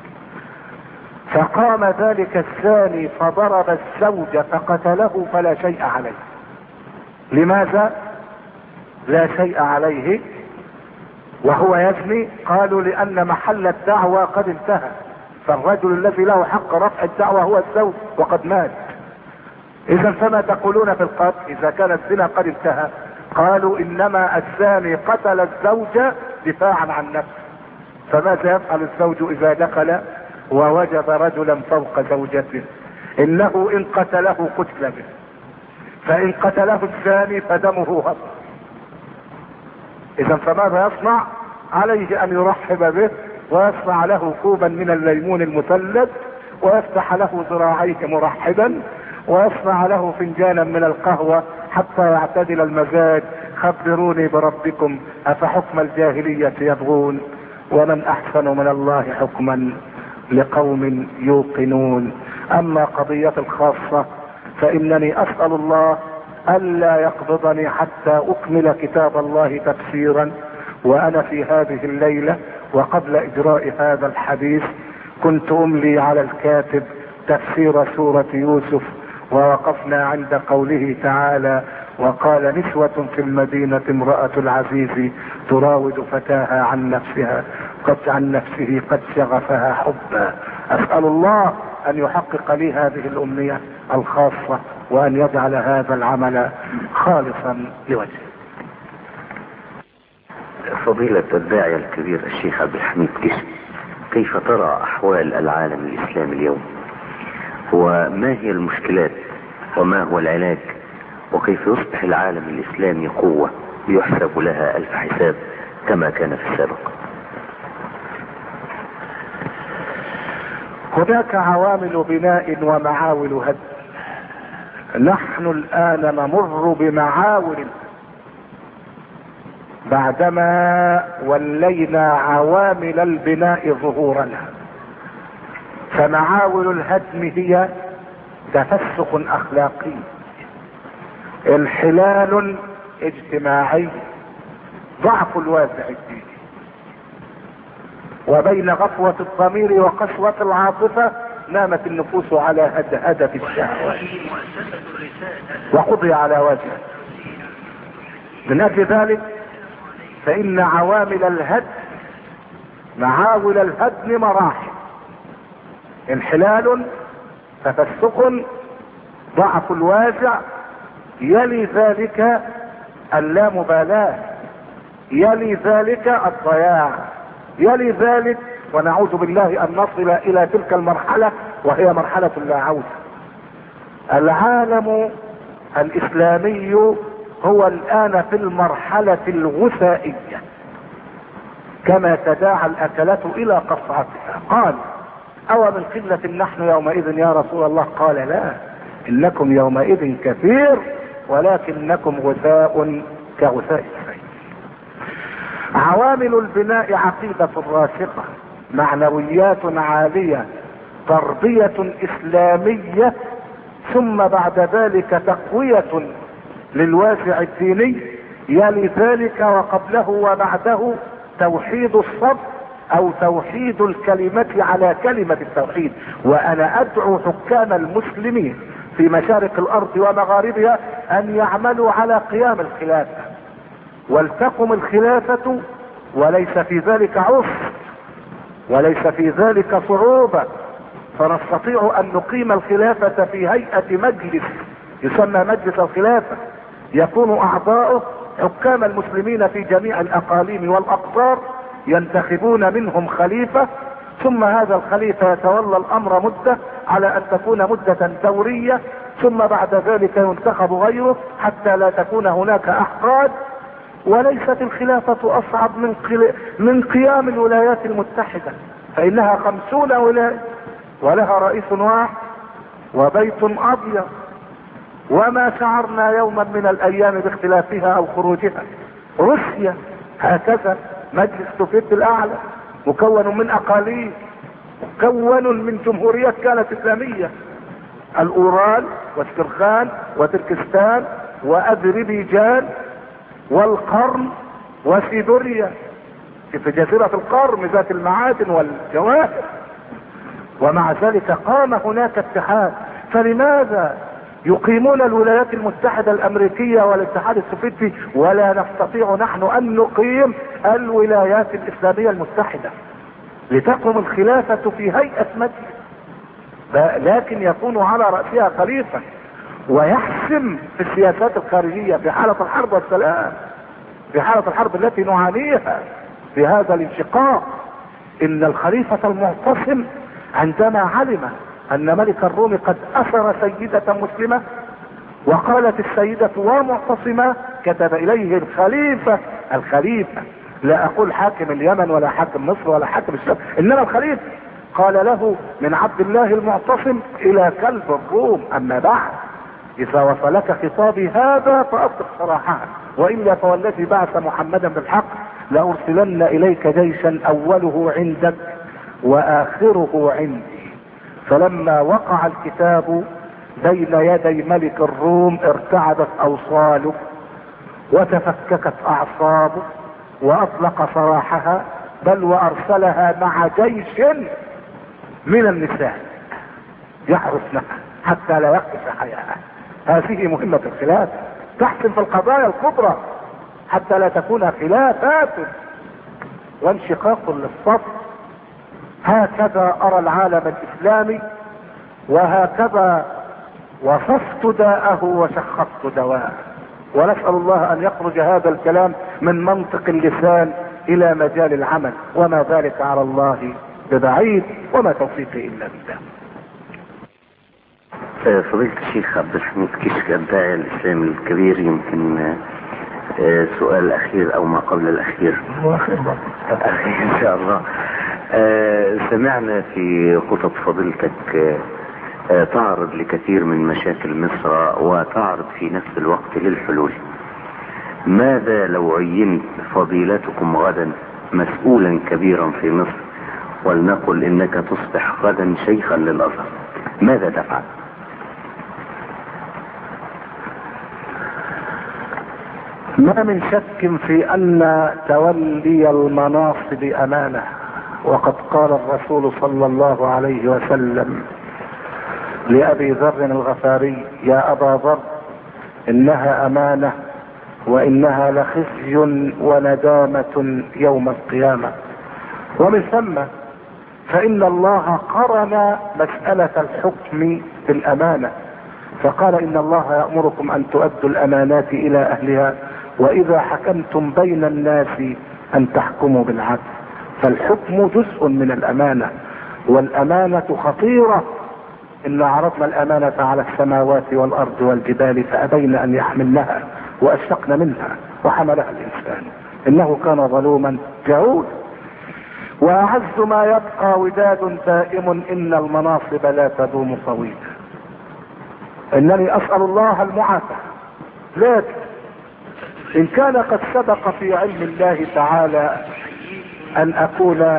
فقام ذلك الزاني فضرب الزوج فقتله فلا شيء عليه. لماذا لا شيء عليه وهو يزني؟ قالوا لان محل الدعوى قد انتهى، فالرجل الذي له حق رفع الدعوى هو الزوج وقد مات. اذا فما تقولون في القتل اذا كان الزنا قد انتهى؟ قالوا انما الزاني قتل الزوج دفاعا عن نفسه. فماذا يفعل الزوج اذا دخل ووجد رجلا فوق زوجته؟ انه ان قتله قتل به، فان قتله الزاني فدمه هدر. اذا فماذا يصنع؟ عليه ان يرحب به ويصنع له كوبا من الليمون المثلج ويفتح له ذراعيه مرحبا ويصنع له فنجانا من القهوة حتى يعتدل المزاج. خبروني بربكم افحكم الجاهلية يبغون ومن احسن من الله حكما لقوم يوقنون. اما قضية الخاصة فانني اسأل الله الا يقبضني حتى اكمل كتاب الله تفسيرا. وانا في هذه الليلة وقبل اجراء هذا الحديث كنت املي على الكاتب تفسير سورة يوسف، ووقفنا عند قوله تعالى: وقال نسوة في المدينة امرأة العزيز تراود فتاها عن نفسها قد عن نفسه قد شغفها حبا. اسأل الله ان يحقق لي هذه الامنية الخاصة وان يجعل هذا العمل خالصا لوجهه. فضيلة الداعية الكبير الشيخ عبد الحميد كشك، كيف ترى احوال العالم الاسلامي اليوم؟ وما هي المشكلات وما هو العلاج؟ وكيف يصبح العالم الاسلامي قوة يحسب لها الف حساب كما كان في السابق؟ هناك عوامل بناء ومعاول هدم. نحن الآن نمر بمعاول بعدما ولينا عوامل البناء ظهورنا. فمعاول الهدم هي تفسق اخلاقي، انحلال اجتماعي، ضعف الوازع الديني، وبين غفوة الضمير وقسوة العاطفة نامت النفوس على هدهدة الشهوة وقضي على وجهه. من اجل ذلك فان عوامل الهدم معاول الهدم مراحل: انحلال، تفسق، ضعف الوازع، يلي ذلك اللامبالاة، يلي ذلك الضياع، يلي ذلك ونعوذ بالله ان نصل الى تلك المرحلة وهي مرحلة لا عودة. العالم الاسلامي هو الان في المرحلة الغثائية كما تداعى الاكلات الى قصعتها. قال: او من قلة نحن يومئذ يا رسول الله؟ قال: لا، انكم يومئذ كثير ولكنكم غثاء كغثاء السيل. عوامل البناء عقيدة راسخة، معنويات عالية، تربية اسلامية، ثم بعد ذلك تقوية للوازع الديني، يلي ذلك وقبله وبعده توحيد الصف او توحيد الكلمة على كلمة التوحيد. وانا ادعو حكام المسلمين في مشارق الارض ومغاربها ان يعملوا على قيام الخلافة، ولتقم الخلافة وليس في ذلك عسر وليس في ذلك صعوبة، فنستطيع ان نقيم الخلافة في هيئة مجلس يسمى مجلس الخلافة، يكون اعضاؤه حكام المسلمين في جميع الاقاليم والاقطار، ينتخبون منهم خليفة، ثم هذا الخليفة يتولى الامر مدة على ان تكون مدة دورية، ثم بعد ذلك ينتخب غيره حتى لا تكون هناك احقاد. وليست الخلافة اصعب من من قيام الولايات المتحدة، فانها خمسون ولاية ولها رئيس واحد وبيت ابيض، وما شعرنا يوما من الايام باختلافها او خروجها. روسيا هكذا، مجلس سوفيت الاعلى مكون من اقاليم، مكون من جمهوريات كانت اسلامية: الاورال واسترخان وتركستان واذربيجان والقرم وسيبيريا في جزيرة القرم ذات المعادن والجواهر. ومع ذلك قام هناك اتحاد. فلماذا يقيمون الولايات المتحدة الامريكية والاتحاد السوفيتي ولا نستطيع نحن ان نقيم الولايات الاسلامية المتحدة؟ لتقوم الخلافة في هيئة مجلس، لكن يكون على رأسها خليفة ويحسم في السياسات الخارجية في حالة الحرب والسلام، في حالة الحرب التي نعانيها في هذا الانشقاق. ان الخليفة المعتصم عندما علم ان ملك الروم قد اسر سيدة مسلمة وقالت السيدة ومعتصمة، كتب اليه الخليفة الخليفة لا اقول حاكم اليمن ولا حاكم مصر ولا حاكم الشام، انما الخليفة، قال له: من عبد الله المعتصم الى كلب الروم، اما بعد اذا وصلك خطابي هذا فاصدق صراحة، والا فوالذي بعث محمدا بالحق لارسلن اليك جيشا اوله عندك واخره عندي. فلما وقع الكتاب بين يدي ملك الروم ارتعدت اوصاله وتفككت اعصابه واطلق سراحها، بل وارسلها مع جيش من النساء يحرسنها حتى لا يقف حياها. هذه مهمة الخلافة، تحسم في القضايا الكبرى حتى لا تكون خلافات وانشقاق للصف. هكذا ارى العالم الاسلامي، وهكذا وصفت داءه وشخصت دواءه. ونسأل الله ان يخرج هذا الكلام من منطق اللسان الى مجال العمل، وما ذلك على الله ببعيد، وما توفيقي الا بالله. فضيلة الشيخ عبد الحميد كشك الداعية الاسلامي الكبير، يمكن سؤال اخير او ما قبل الاخير ان شاء الله. آه سمعنا في خطب فضيلتك آه آه تعرض لكثير من مشاكل مصر وتعرض في نفس الوقت للحلول. ماذا لو عينت فضيلتكم غدا مسؤولا كبيرا في مصر، ولنقل انك تصبح غدا شيخا للازهر، ماذا تفعل؟ ما من شك في ان تولي المناصب امانه، وقد قال الرسول صلى الله عليه وسلم لابي ذر الغفاري: يا ابا ذر انها امانه وانها لخزي وندامه يوم القيامه. ومن ثم فان الله قرن مساله الحكم بالامانه، فقال: ان الله يأمركم ان تؤدوا الامانات الى اهلها واذا حكمتم بين الناس ان تحكموا بالعدل. فالحكم جزء من الامانه، والامانه خطيره. ان عرضنا الامانه على السماوات والارض والجبال فابين ان يحملنها واشفقن منها وحملها الانسان انه كان ظلوما جهولا. واعز ما يبقى وداد دائم ان المناصب لا تدوم طويلا. انني اسال الله المعافاه، لكن ان كان قد سبق في علم الله تعالى ان اكون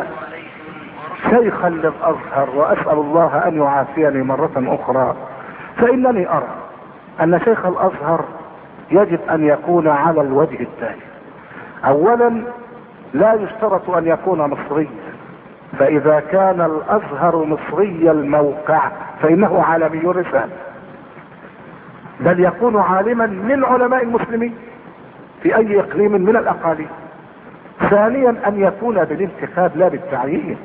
شيخا للازهر واسال الله ان يعافيني مره اخرى، فانني ارى ان شيخ الازهر يجب ان يكون على الوجه التالي: اولا لا يشترط ان يكون مصريا، فاذا كان الازهر مصري الموقع فانه عالمي الرسالة، بل يكون عالما من علماء المسلمين في اي اقليم من الاقاليم. ثانيا ان يكون بالانتخاب لا بالتعيين،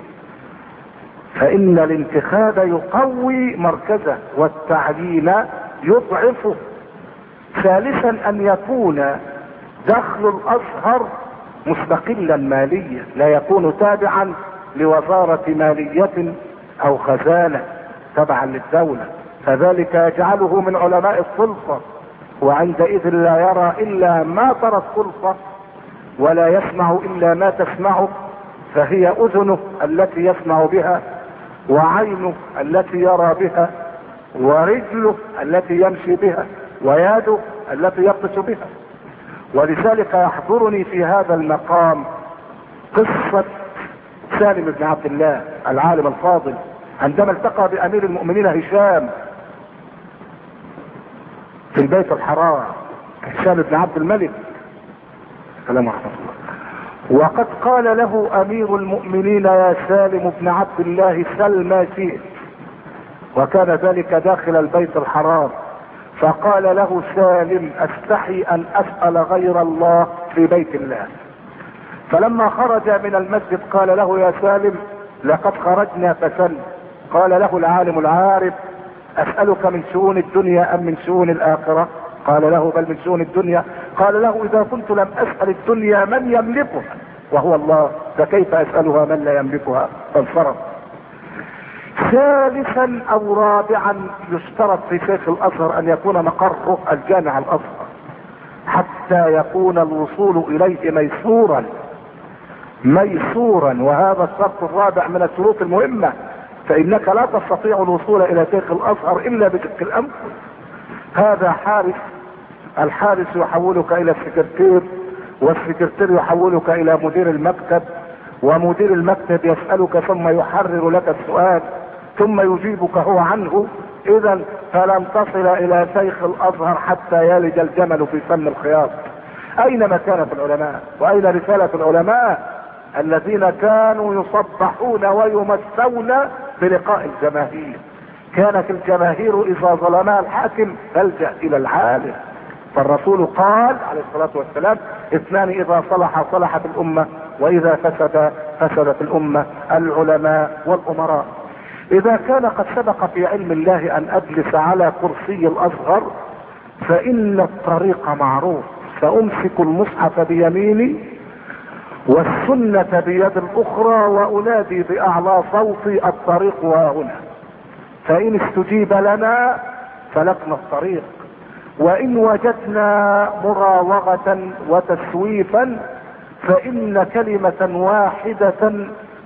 فان الانتخاب يقوي مركزه والتعيين يضعفه. ثالثا ان يكون دخل الازهر مستقلا ماليا، لا يكون تابعا لوزارة مالية او خزانة تبعا للدولة، فذلك يجعله من علماء السلطة، وعندئذ لا يرى الا ما ترى السلطة ولا يسمع الا ما تسمعه، فهي اذنه التي يسمع بها، وعينه التي يرى بها، ورجله التي يمشي بها، ويده التي يبطش بها. ولذلك يحضرني في هذا المقام قصة سالم بن عبد الله العالم الفاضل عندما التقى بامير المؤمنين هشام في البيت الحرام، هشام بن عبد الملك السلام عليكم، وقد قال له امير المؤمنين: يا سالم بن عبد الله سل ما شئت. وكان ذلك داخل البيت الحرام، فقال له سالم: استحي ان اسأل غير الله في بيت الله. فلما خرج من المسجد قال له: يا سالم لقد خرجنا فسل. قال له العالم العارف: اسألك من شؤون الدنيا ام من شؤون الاخرة؟ قال له: بل من شؤون الدنيا. قال له: اذا كنت لم اسأل الدنيا من يملكها وهو الله، فكيف اسألها من لا يملكها؟ فانصرف. ثالثا او رابعا يشترط في شيخ الازهر ان يكون مقره الجامع الازهر حتى يكون الوصول اليه ميسورا ميسورا وهذا الشرط الرابع من الشروط المهمة، فانك لا تستطيع الوصول الى شيخ الازهر الا بشق الانفس. هذا حارس، الحارس يحولك الى السكرتير، والسكرتير يحولك الى مدير المكتب، ومدير المكتب يسألك ثم يحرر لك السؤال ثم يجيبك هو عنه. اذا فلن تصل الى شيخ الازهر حتى يلج الجمل في سم الخياط. اين مكانة العلماء واين رسالة العلماء الذين كانوا يصبحون ويمسون بلقاء الجماهير؟ كانت الجماهير اذا ظلمها الحاكم تلجأ الى العالم، فالرسول قال عليه الصلاة والسلام: اثنان اذا صلح صلحت الامة واذا فسد فسدت الامة، العلماء والامراء. اذا كان قد سبق في علم الله ان اجلس على كرسي الازهر فان الطريق معروف، فامسك المصحف بيميني والسنة بيد الاخرى وانادي باعلى صوتي: الطريق ها هنا. فان استجيب لنا فلكنا الطريق، وان وجدنا مراوغة وتسويفا فان كلمة واحدة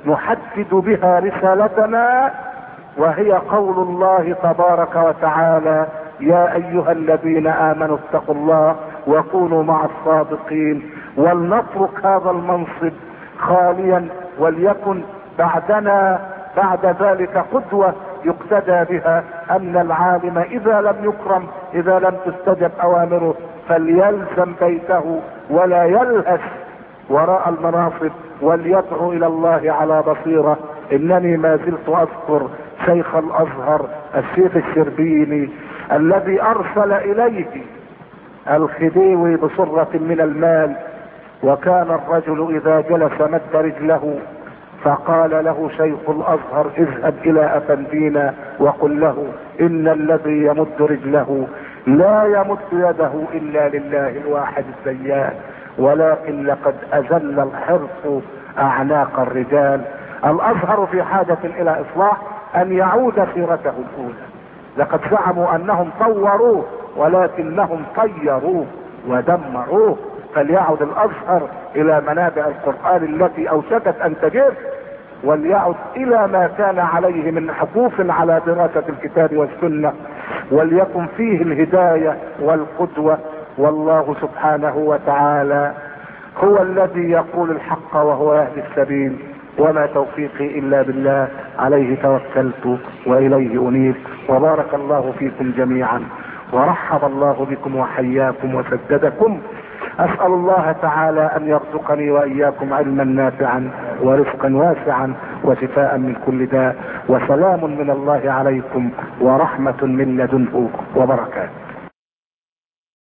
نحدد بها رسالتنا، وهي قول الله تبارك وتعالى: يا ايها الذين امنوا اتقوا الله وكونوا مع الصادقين. ولنترك هذا المنصب خاليا، وليكن بعدنا بعد ذلك قدوة يقتدى بها، ان العالم اذا لم يكرم، اذا لم تستجب اوامره، فليلزم بيته ولا يلهث وراء المناصب، وليدعو الى الله على بصيرة. انني ما زلت اذكر شيخ الازهر الشيخ الشربيني الذي ارسل اليه الخديوي بصرة من المال، وكان الرجل اذا جلس مد رجله، فقال له شيخ الازهر: اذهب الى افندينا وقل له ان الذي يمد رجله لا يمد يده الا لله الواحد الديان، ولكن لقد اذل الحرص اعناق الرجال. الازهر في حاجة الى اصلاح، ان يعود سيرته الاولى. لقد زعموا انهم طوروه، ولكنهم طيروه ودمروه. فليعد الازهر الى منابع القرآن التي اوشكت ان تجف، وليعد الى ما كان عليه من حقوق على دراسة الكتاب والسنة، وليكن فيه الهداية والقدوة. والله سبحانه وتعالى هو الذي يقول الحق وهو يهدي السبيل، وما توفيقي الا بالله، عليه توكلت واليه انيب. وبارك الله فيكم جميعا، ورحب الله بكم وحياكم وسددكم. اسأل الله تعالى ان يرزقني واياكم علما نافعا ورزقا واسعا وشفاء من كل داء، وسلام من الله عليكم ورحمة من لدنه وبركاته.